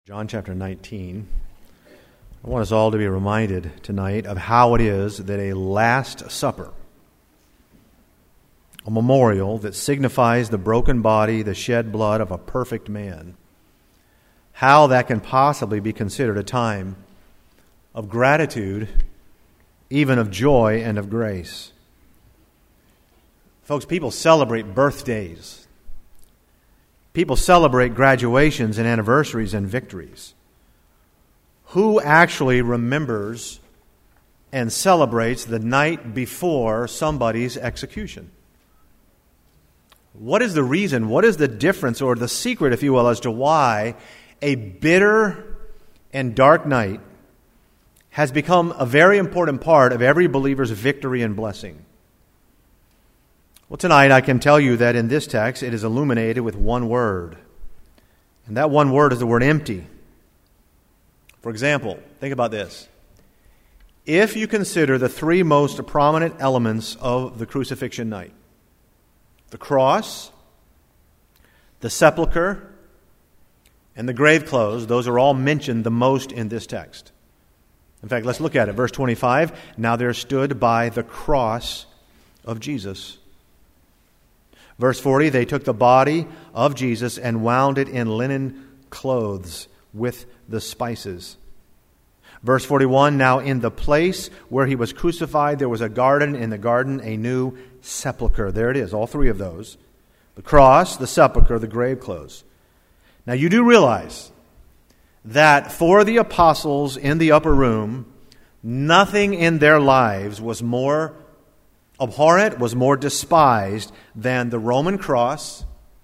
John chapter 19. I want us all to be reminded tonight of how it is that a Last Supper, a memorial that signifies the broken body, the shed blood of a perfect man, how that can possibly be considered a time of gratitude, even of joy and of grace. Folks, people celebrate birthdays. People celebrate graduations and anniversaries and victories. Who actually remembers and celebrates the night before somebody's execution? What is the reason? What is the difference or the secret, if you will, as to why a bitter and dark night has become a very important part of every believer's victory and blessing? Well, tonight I can tell you that in this text it is illuminated with one word. And that one word is the word empty. For example, think about this. If you consider the three most prominent elements of the crucifixion night, the cross, the sepulcher, and the grave clothes, those are all mentioned the most in this text. In fact, let's look at it. Verse 25, now there stood by the cross of Jesus. Verse 40, they took the body of Jesus and wound it in linen clothes with the spices. Verse 41, now in the place where he was crucified, there was a garden, in the garden a new sepulcher. There it is, all three of those. The cross, the sepulcher, the grave clothes. Now you do realize that for the apostles in the upper room, nothing in their lives was more abhorrent, was more despised than the Roman cross,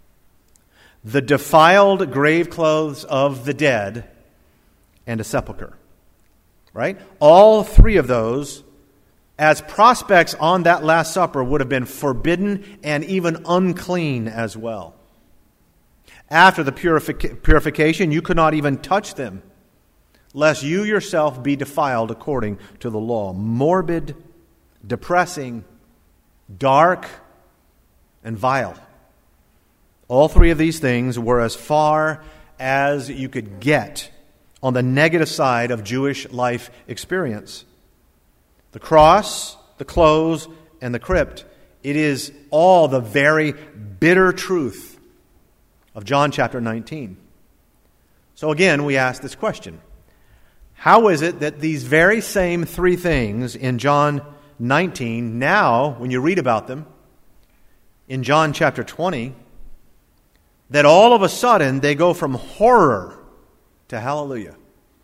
the defiled grave clothes of the dead, and a sepulcher. Right? All three of those, as prospects on that Last Supper, would have been forbidden and even unclean as well. After the purification, you could not even touch them, lest you yourself be defiled according to the law. Morbid, depressing, dark, and vile. All three of these things were as far as you could get on the negative side of Jewish life experience. The cross, the clothes, and the crypt. It is all the very bitter truth of John chapter 19. So again, we ask this question. How is it that these very same three things in John 19, now, when you read about them, in John chapter 20, that all of a sudden they go from horror to hallelujah?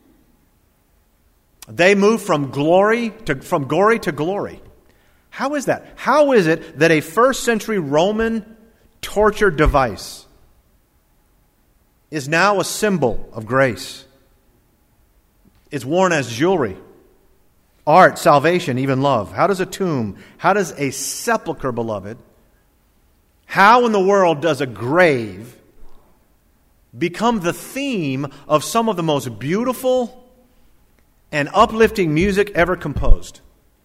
They move from gory to glory. How is that? How is it that a first century Roman torture device is now a symbol of grace? It's worn as jewelry, art, salvation, even love. How does a tomb, how does a sepulcher, beloved, how in the world does a grave become the theme of some of the most beautiful and uplifting music ever composed?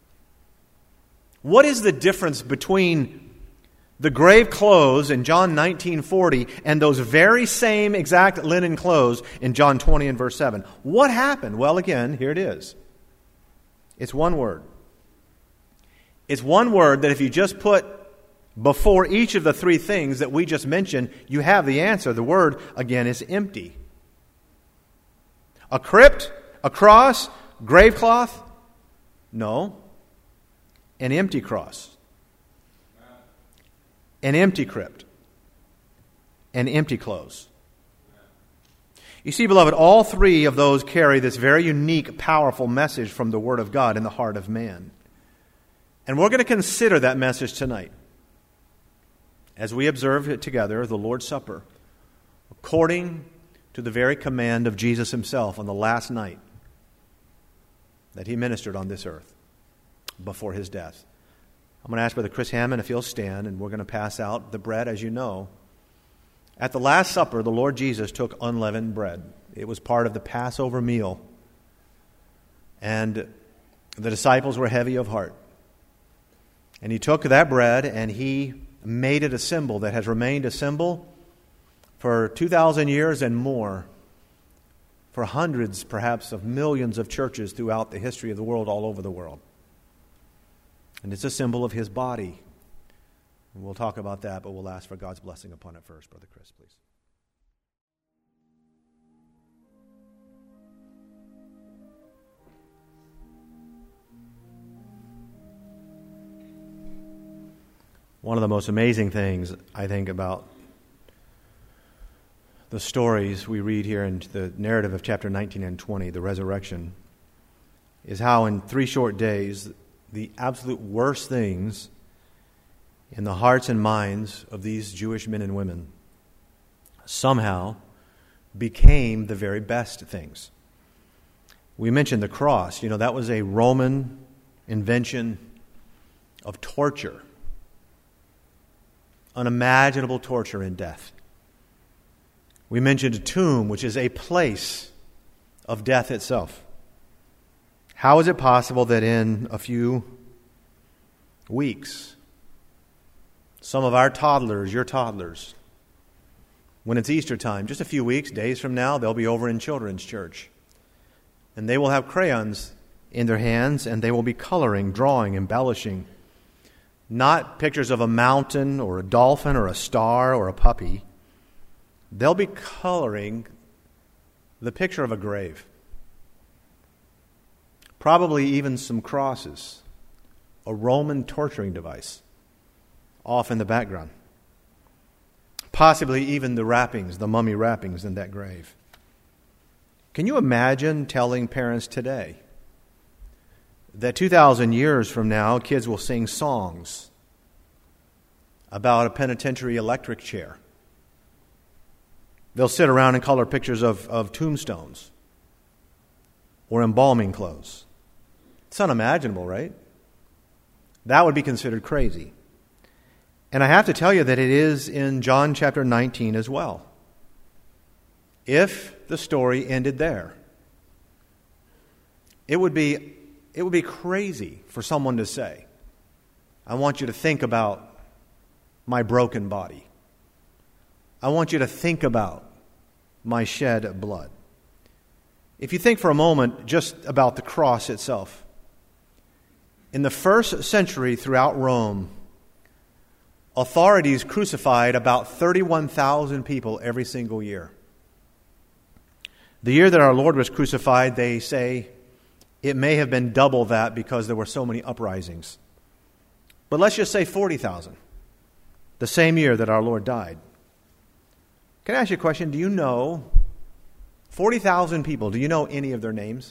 What is the difference between the grave clothes in John 19:40 and those very same exact linen clothes in John 20 and verse 7? What happened? Well, again, here it is. It's one word. It's one word that if you just put before each of the three things that we just mentioned, you have the answer. The word, again, is empty. A crypt, a cross, grave cloth? No. An empty cross. An empty crypt. And empty clothes. You see, beloved, all three of those carry this very unique, powerful message from the Word of God in the heart of man. And we're going to consider that message tonight as we observe it together, the Lord's Supper, according to the very command of Jesus himself on the last night that he ministered on this earth before his death. I'm going to ask Brother Chris Hammond if he'll stand, and we're going to pass out the bread, as you know. At the Last Supper, the Lord Jesus took unleavened bread. It was part of the Passover meal. And the disciples were heavy of heart. And he took that bread and he made it a symbol that has remained a symbol for 2,000 years and more for hundreds, perhaps, of millions of churches throughout the history of the world, all over the world. And it's a symbol of his body. And we'll talk about that, but we'll ask for God's blessing upon it first. Brother Chris, please. One of the most amazing things, I think, about the stories we read here in the narrative of chapter 19 and 20, the resurrection, is how in 3 short days, the absolute worst things in the hearts and minds of these Jewish men and women somehow became the very best things. We mentioned the cross. You know, that was a Roman invention of torture. Unimaginable torture and death. We mentioned a tomb, which is a place of death itself. How is it possible that in a few weeks, some of our toddlers, your toddlers, when it's Easter time, just a few weeks, days from now, they'll be over in children's church. And they will have crayons in their hands, and they will be coloring, drawing, embellishing. Not pictures of a mountain or a dolphin or a star or a puppy. They'll be coloring the picture of a grave. Probably even some crosses. A Roman torturing device off in the background. Possibly even the wrappings, the mummy wrappings in that grave. Can you imagine telling parents today that 2,000 years from now, kids will sing songs about a penitentiary electric chair? They'll sit around and color pictures of tombstones or embalming clothes. It's unimaginable, right? That would be considered crazy. And I have to tell you that it is in John chapter 19 as well. If the story ended there, it would be crazy for someone to say, I want you to think about my broken body. I want you to think about my shed blood. If you think for a moment just about the cross itself, in the first century throughout Rome, authorities crucified about 31,000 people every single year. The year that our Lord was crucified, they say it may have been double that because there were so many uprisings. But let's just say 40,000, the same year that our Lord died. Can I ask you a question? Do you know 40,000 people? Do you know any of their names?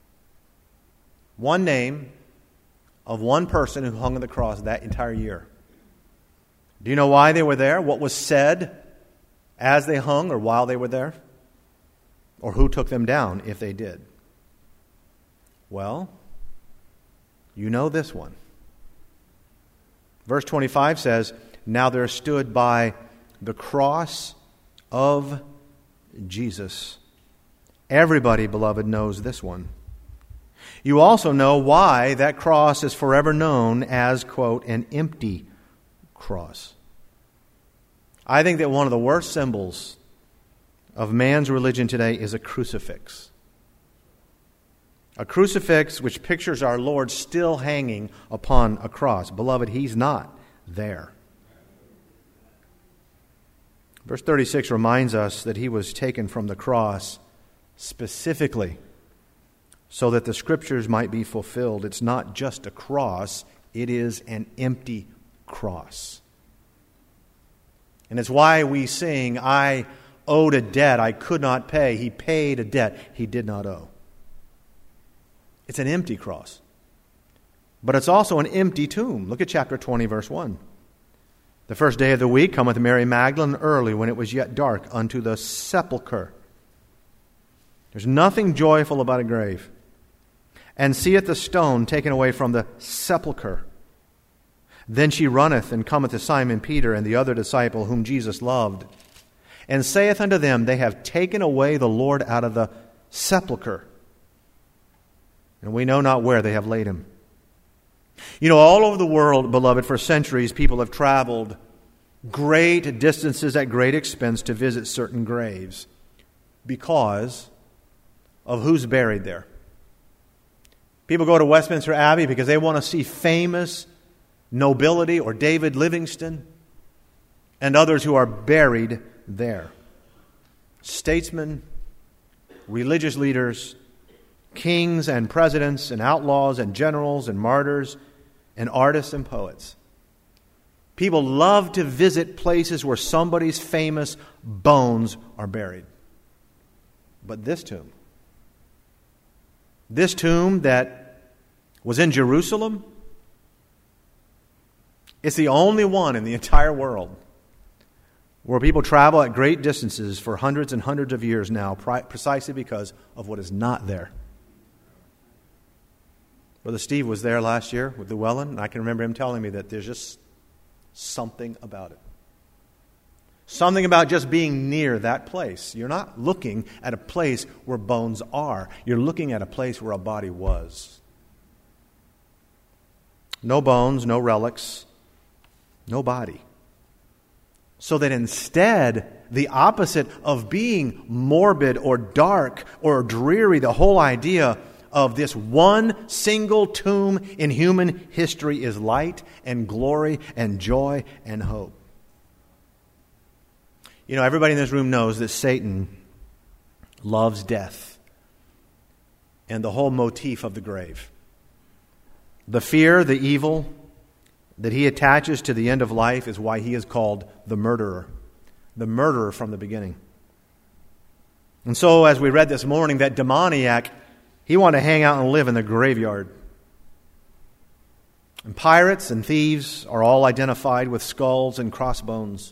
One name of one person who hung on the cross that entire year. Do you know why they were there? What was said as they hung or while they were there? Or who took them down if they did? Well, you know this one. Verse 25 says, Now there stood by the cross of Jesus. Everybody, beloved, knows this one. You also know why that cross is forever known as, quote, an empty cross. I think that one of the worst symbols of man's religion today is a crucifix. A crucifix which pictures our Lord still hanging upon a cross. Beloved, He's not there. Verse 36 reminds us that He was taken from the cross specifically so that the Scriptures might be fulfilled. It's not just a cross, it is an empty cross. And it's why we sing, I owed a debt I could not pay. He paid a debt He did not owe. It's an empty cross. But it's also an empty tomb. Look at chapter 20, verse 1. The first day of the week cometh Mary Magdalene early, when it was yet dark, unto the sepulchre. There's nothing joyful about a grave. And seeth the stone taken away from the sepulchre. Then she runneth and cometh to Simon Peter and the other disciple whom Jesus loved, and saith unto them, They have taken away the Lord out of the sepulchre, and we know not where they have laid Him. You know, all over the world, beloved, for centuries, people have traveled great distances at great expense to visit certain graves because of who's buried there. People go to Westminster Abbey because they want to see famous nobility or David Livingstone and others who are buried there. Statesmen, religious leaders, kings and presidents and outlaws and generals and martyrs and artists and poets. People love to visit places where somebody's famous bones are buried. But this tomb that was in Jerusalem, it's the only one in the entire world where people travel at great distances for hundreds and hundreds of years now, precisely because of what is not there. Brother Steve was there last year with Llewellyn, and I can remember him telling me that there's just something about it. Something about just being near that place. You're not looking at a place where bones are. You're looking at a place where a body was. No bones, no relics, no body. So that instead, the opposite of being morbid or dark or dreary, the whole idea of this one single tomb in human history is light and glory and joy and hope. You know, everybody in this room knows that Satan loves death and the whole motif of the grave. The fear, the evil that he attaches to the end of life is why he is called the murderer from the beginning. And so, as we read this morning, that demoniac, he wanted to hang out and live in the graveyard. And pirates and thieves are all identified with skulls and crossbones.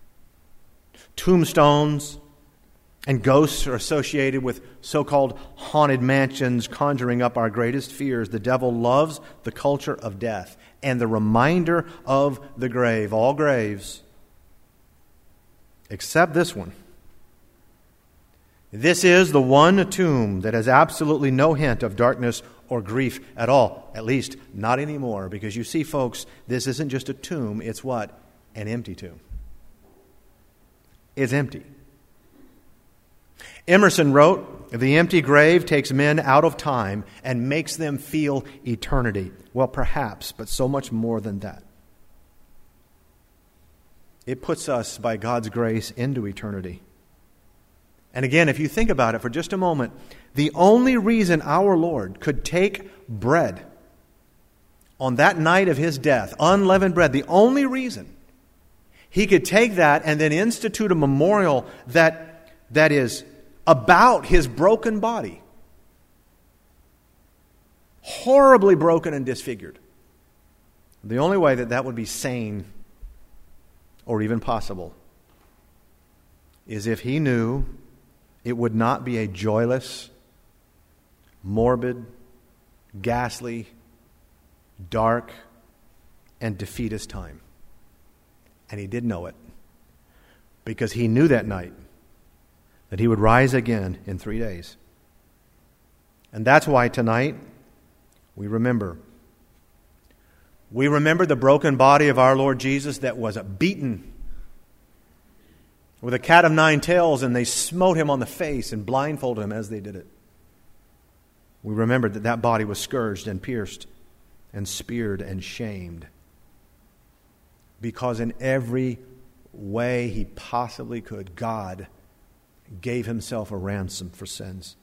Tombstones and ghosts are associated with so-called haunted mansions, conjuring up our greatest fears. The devil loves the culture of death and the reminder of the grave. All graves, except this one. This is the one tomb that has absolutely no hint of darkness or grief at all. At least, not anymore. Because you see, folks, this isn't just a tomb. It's what? An empty tomb. It's empty. Emerson wrote, "The empty grave takes men out of time and makes them feel eternity." Well, perhaps, but so much more than that. It puts us, by God's grace, into eternity. And again, if you think about it for just a moment, the only reason our Lord could take bread on that night of his death, unleavened bread, the only reason he could take that and then institute a memorial that is about his broken body, horribly broken and disfigured. The only way that would be sane or even possible is if he knew it would not be a joyless, morbid, ghastly, dark, and defeatist time. And he did know it, because he knew that night that he would rise again in 3 days. And that's why tonight we remember. We remember the broken body of our Lord Jesus that was beaten with a cat of nine tails, and they smote him on the face and blindfolded him as they did it. We remember that body was scourged and pierced and speared and shamed, because in every way he possibly could, God gave himself a ransom for sins.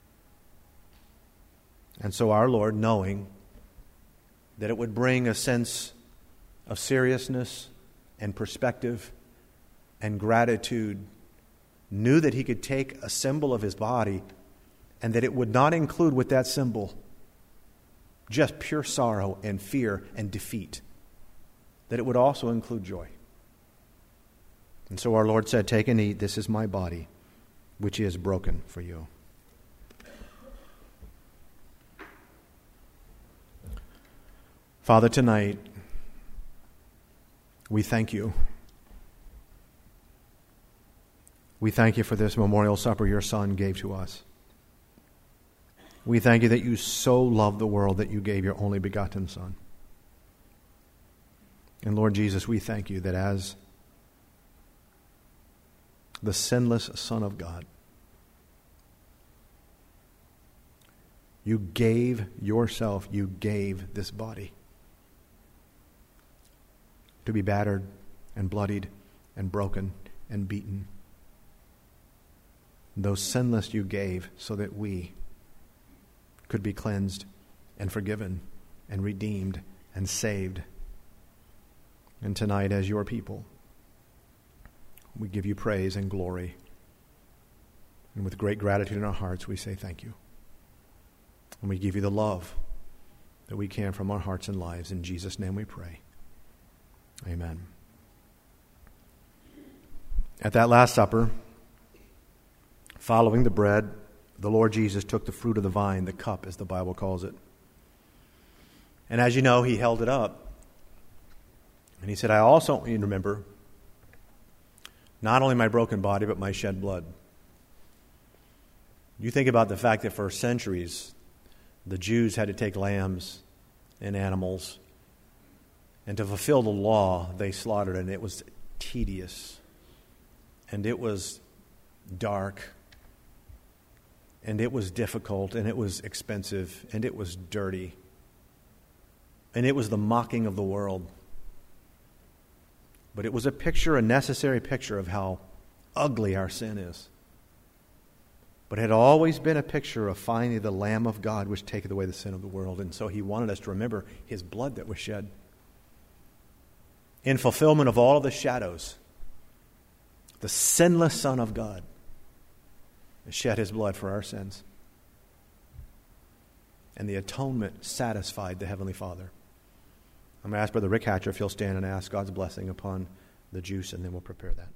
And so our Lord, knowing that it would bring a sense of seriousness and perspective and gratitude, knew that he could take a symbol of his body and that it would not include with that symbol just pure sorrow and fear and defeat, that it would also include joy. And so our Lord said, "Take and eat, this is my body, which is broken for you." Father, tonight, we thank you. We thank you for this memorial supper your Son gave to us. We thank you that you so loved the world that you gave your only begotten Son. And Lord Jesus, we thank you that as the sinless Son of God, You gave yourself, you gave this body to be battered and bloodied and broken and beaten. Though sinless, you gave so that we could be cleansed and forgiven and redeemed and saved. And tonight, as your people, we give you praise and glory. And with great gratitude in our hearts, we say thank you. And we give you the love that we can from our hearts and lives. In Jesus' name we pray. Amen. At that Last Supper, following the bread, the Lord Jesus took the fruit of the vine, the cup, as the Bible calls it. And as you know, he held it up. And he said, I also want you to remember not only my broken body, but my shed blood. You think about the fact that for centuries, the Jews had to take lambs and animals, and to fulfill the law, they slaughtered, and it was tedious, and it was dark, and it was difficult, and it was expensive, and it was dirty, and it was the mocking of the world. But it was a picture, a necessary picture of how ugly our sin is. But it had always been a picture of finally the Lamb of God which taketh away the sin of the world. And so he wanted us to remember his blood that was shed. In fulfillment of all of the shadows, the sinless Son of God shed his blood for our sins. And the atonement satisfied the Heavenly Father. I'm going to ask Brother Rick Hatcher if he'll stand and ask God's blessing upon the juice, and then we'll prepare that.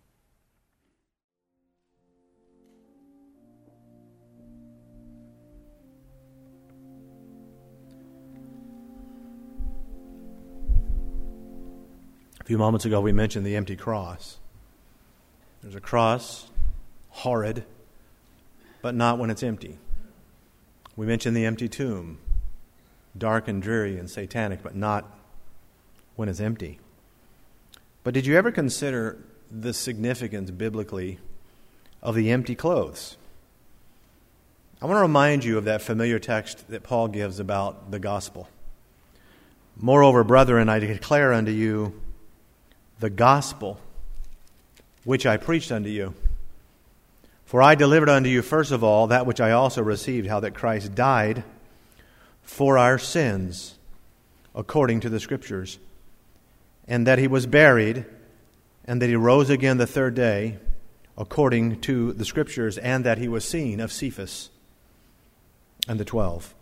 A few moments ago we mentioned the empty cross. There's a cross, horrid, but not when it's empty. We mentioned the empty tomb, dark and dreary and satanic, but not when it's empty. But did you ever consider the significance biblically of the empty clothes? I want to remind you of that familiar text that Paul gives about the gospel. Moreover, brethren, I declare unto you the gospel which I preached unto you. For I delivered unto you first of all that which I also received, how that Christ died for our sins according to the Scriptures, and that he was buried, and that he rose again the third day according to the Scriptures, and that he was seen of Cephas and the 12.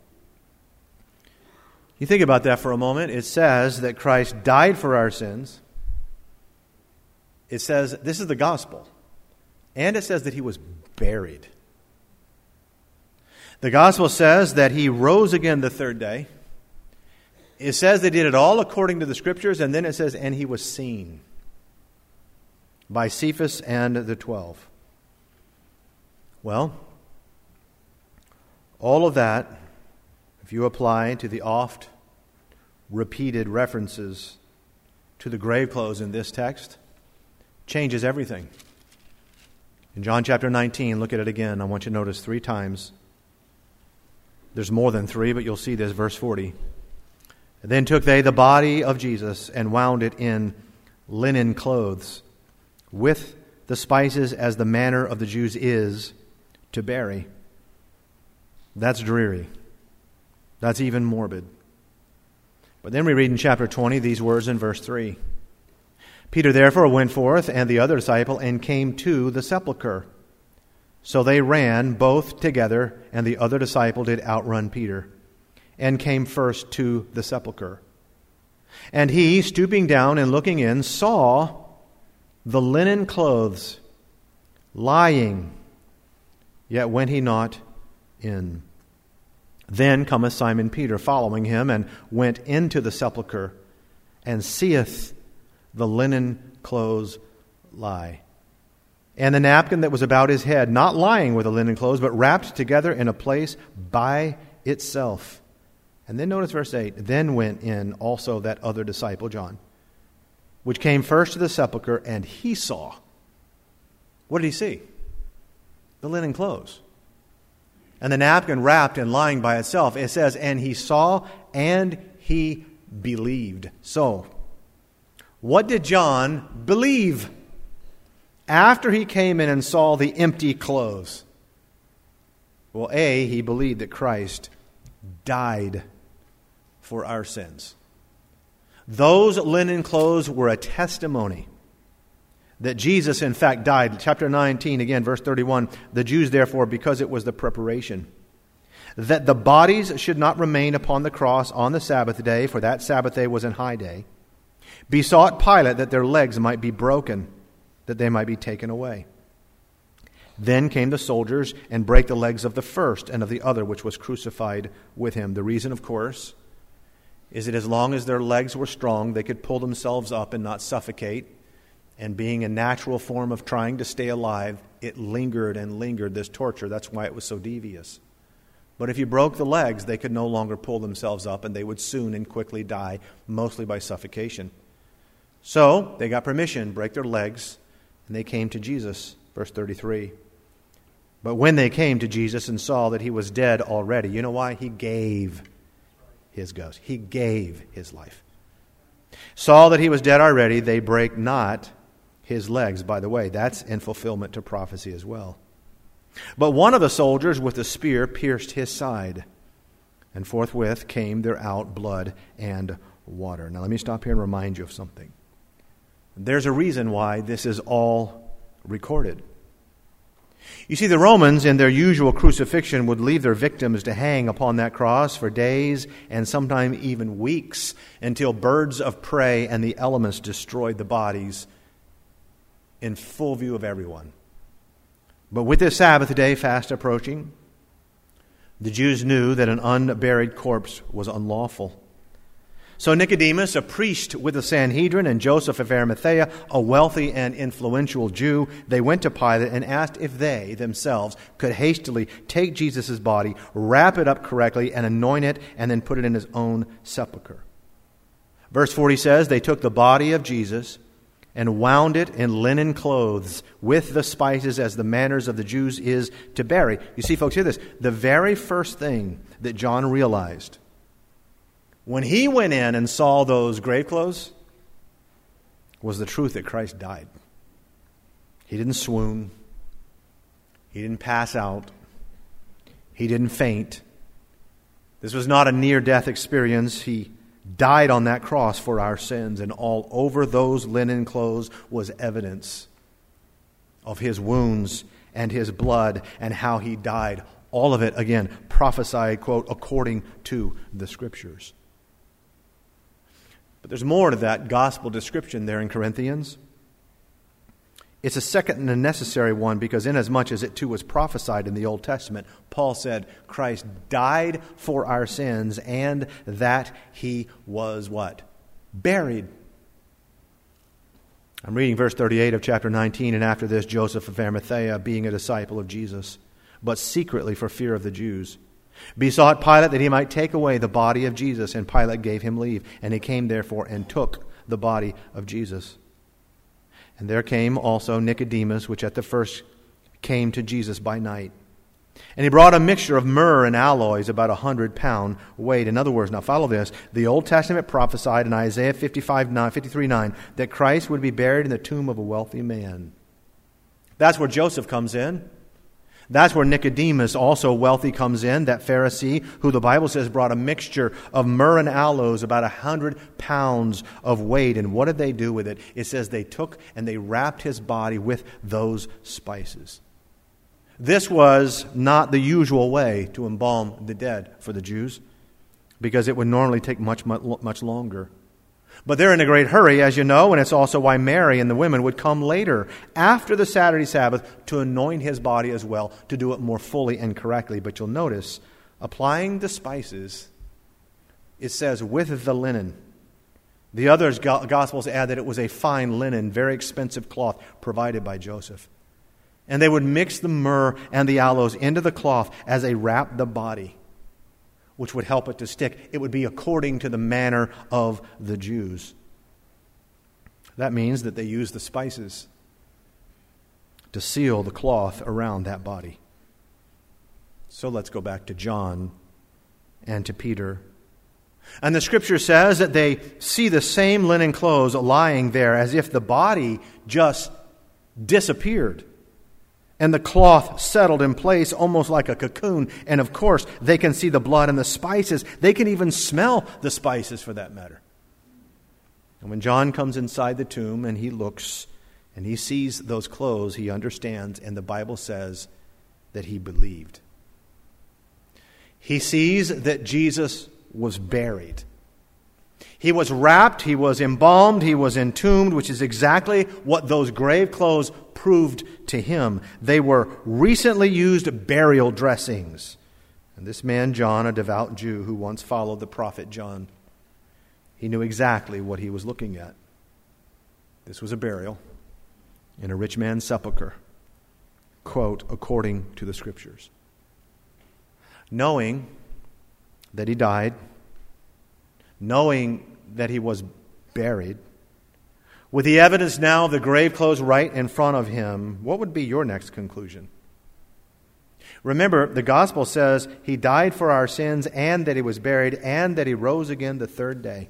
You think about that for a moment. It says that Christ died for our sins. It says, this is the gospel. And it says that he was buried. The gospel says that he rose again the third day. It says they did it all according to the Scriptures, and then it says, and he was seen by Cephas and the 12. Well, all of that, if you apply to the oft repeated references to the grave clothes in this text, changes everything. In John chapter 19, look at it again. I want you to notice 3 times. There's more than 3, but you'll see this, verse 40. Then took they the body of Jesus and wound it in linen clothes, with the spices as the manner of the Jews is to bury. That's dreary. That's even morbid. But then we read in chapter 20 these words in verse 3. Peter therefore went forth, and the other disciple, and came to the sepulchre. So they ran both together, and the other disciple did outrun Peter, and came first to the sepulchre. And he, stooping down and looking in, saw the linen clothes lying, yet went he not in. Then cometh Simon Peter, following him, and went into the sepulchre, and seeth the linen clothes lie, and the napkin that was about his head, not lying with the linen clothes, but wrapped together in a place by itself. And then notice verse 8, then went in also that other disciple, John, which came first to the sepulchre, and he saw. What did he see? The linen clothes. and the napkin wrapped and lying by itself. It says, and he saw and he believed. So, what did John believe after he came in and saw the empty clothes? Well, A, he believed that Christ died for our sins. Those linen clothes were a testimony that Jesus, in fact, died. Chapter 19, again, verse 31, the Jews, therefore, because it was the preparation, that the bodies should not remain upon the cross on the Sabbath day, for that Sabbath day was an high day, besought Pilate that their legs might be broken, that they might be taken away. Then came the soldiers and brake the legs of the first and of the other which was crucified with him. The reason, of course, is that as long as their legs were strong, they could pull themselves up and not suffocate. And being a natural form of trying to stay alive, it lingered and lingered, this torture. That's why it was so devious. But if you broke the legs, they could no longer pull themselves up, and they would soon and quickly die, mostly by suffocation. So they got permission, break their legs, and they came to Jesus. Verse 33. But when they came to Jesus and saw that he was dead already, you know why? He gave his ghost. He gave his life. Saw that he was dead already, they brake not his legs. By the way, that's in fulfillment to prophecy as well. But one of the soldiers with a spear pierced his side, and forthwith came there out blood and water. Now let me stop here and remind you of something. There's a reason why this is all recorded. You see, the Romans, in their usual crucifixion, would leave their victims to hang upon that cross for days and sometimes even weeks until birds of prey and the elements destroyed the bodies in full view of everyone. But with this Sabbath day fast approaching, the Jews knew that an unburied corpse was unlawful. So Nicodemus, a priest with the Sanhedrin, and Joseph of Arimathea, a wealthy and influential Jew, they went to Pilate and asked if they themselves could hastily take Jesus' body, wrap it up correctly, and anoint it, and then put it in his own sepulcher. Verse 40 says, they took the body of Jesus and wound it in linen clothes with the spices, as the manners of the Jews is to bury. You see, folks, hear this. The very first thing that John realized when he went in and saw those grave clothes was the truth that Christ died. He didn't swoon. He didn't pass out. He didn't faint. This was not a near-death experience. He died on that cross for our sins, and all over those linen clothes was evidence of his wounds and his blood and how he died. All of it, again, prophesied, quote, according to the Scriptures. But there's more to that gospel description there in Corinthians. It's a second and a necessary one, because inasmuch as it too was prophesied in the Old Testament, Paul said Christ died for our sins and that he was what? Buried. I'm reading verse 38 of chapter 19. And after this, Joseph of Arimathea, being a disciple of Jesus, but secretly for fear of the Jews, besought Pilate that he might take away the body of Jesus, and Pilate gave him leave. And he came therefore and took the body of Jesus. And there came also Nicodemus, which at the first came to Jesus by night. And he brought a mixture of myrrh and aloes, about 100 pound weight. In other words, now follow this, the Old Testament prophesied in Isaiah 53:9 that Christ would be buried in the tomb of a wealthy man. That's where Joseph comes in. That's where Nicodemus, also wealthy, comes in, that Pharisee who the Bible says brought a mixture of myrrh and aloes, about 100 pounds of weight. And what did they do with it? It says they took and they wrapped his body with those spices. This was not the usual way to embalm the dead for the Jews, because it would normally take much longer. But they're in a great hurry, as you know, and it's also why Mary and the women would come later, after the Saturday Sabbath, to anoint his body as well, to do it more fully and correctly. But you'll notice, applying the spices, it says, with the linen. The other Gospels add that it was a fine linen, very expensive cloth provided by Joseph. And they would mix the myrrh and the aloes into the cloth as they wrapped the body, which would help it to stick. It would be according to the manner of the Jews. That means that they used the spices to seal the cloth around that body. So let's go back to John and to Peter. And the Scripture says that they see the same linen clothes lying there as if the body just disappeared. And the cloth settled in place almost like a cocoon. And of course, they can see the blood and the spices. They can even smell the spices for that matter. And when John comes inside the tomb and he looks and he sees those clothes, he understands, and the Bible says that he believed. He sees that Jesus was buried. He was wrapped, he was embalmed, he was entombed, which is exactly what those grave clothes proved to him. They were recently used burial dressings. And this man, John, a devout Jew who once followed the prophet John, he knew exactly what he was looking at. This was a burial in a rich man's sepulcher, quote, according to the Scriptures. Knowing that he died, knowing that he was buried, with the evidence now of the grave clothes right in front of him, what would be your next conclusion? Remember, the gospel says he died for our sins and that he was buried and that he rose again the third day.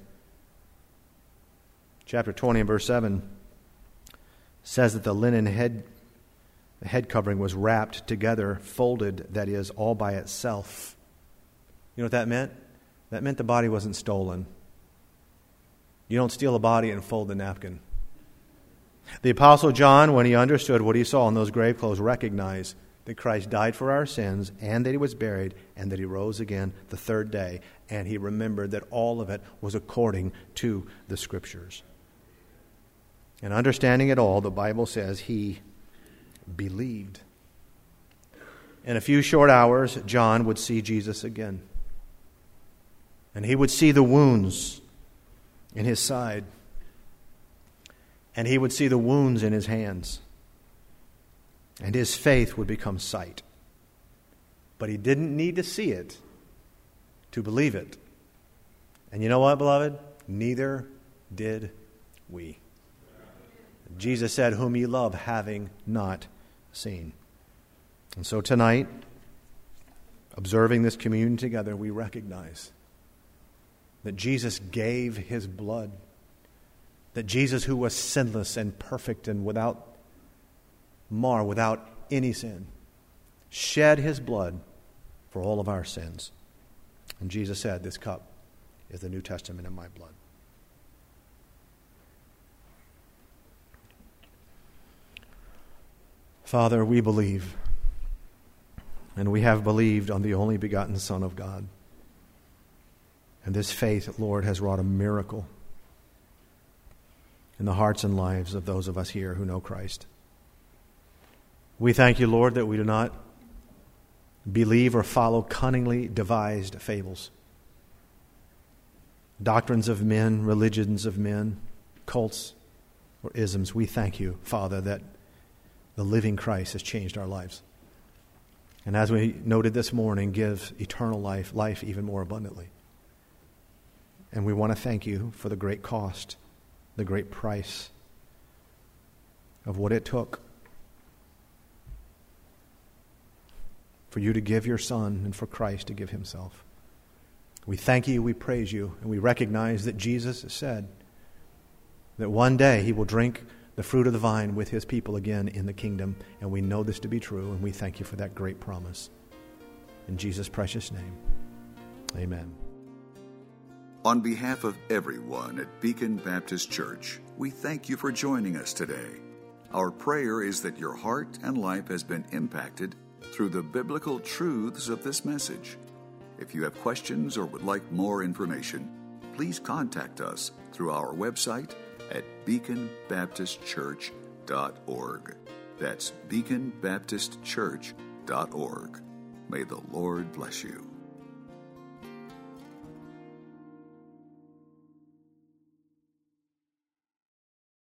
Chapter 20 and verse 7 says that the linen head covering was wrapped together, folded, that is, all by itself. You know what that meant? That meant the body wasn't stolen. You don't steal a body and fold the napkin. The Apostle John, when he understood what he saw in those grave clothes, recognized that Christ died for our sins and that he was buried and that he rose again the third day. And he remembered that all of it was according to the Scriptures. And understanding it all, the Bible says he believed. In a few short hours, John would see Jesus again. And he would see the wounds in his side. And he would see the wounds in his hands. And his faith would become sight. But he didn't need to see it to believe it. And you know what, beloved? Neither did we. Jesus said, whom ye love, having not seen. And so tonight, observing this communion together, we recognize that Jesus gave his blood. That Jesus, who was sinless and perfect and without mar, without any sin, shed his blood for all of our sins. And Jesus said, this cup is the New Testament in my blood. Father, we believe, and we have believed on the only begotten Son of God. And this faith, Lord, has wrought a miracle in the hearts and lives of those of us here who know Christ. We thank you, Lord, that we do not believe or follow cunningly devised fables, doctrines of men, religions of men, cults, or isms. We thank you, Father, that the living Christ has changed our lives. And as we noted this morning, gives eternal life, life even more abundantly. And we want to thank you for the great cost, the great price of what it took for you to give your Son and for Christ to give himself. We thank you, we praise you, and we recognize that Jesus said that one day he will drink the fruit of the vine with his people again in the kingdom. And we know this to be true, and we thank you for that great promise. In Jesus' precious name, amen. On behalf of everyone at Beacon Baptist Church, we thank you for joining us today. Our prayer is that your heart and life has been impacted through the biblical truths of this message. If you have questions or would like more information, please contact us through our website at beaconbaptistchurch.org. That's beaconbaptistchurch.org. May the Lord bless you.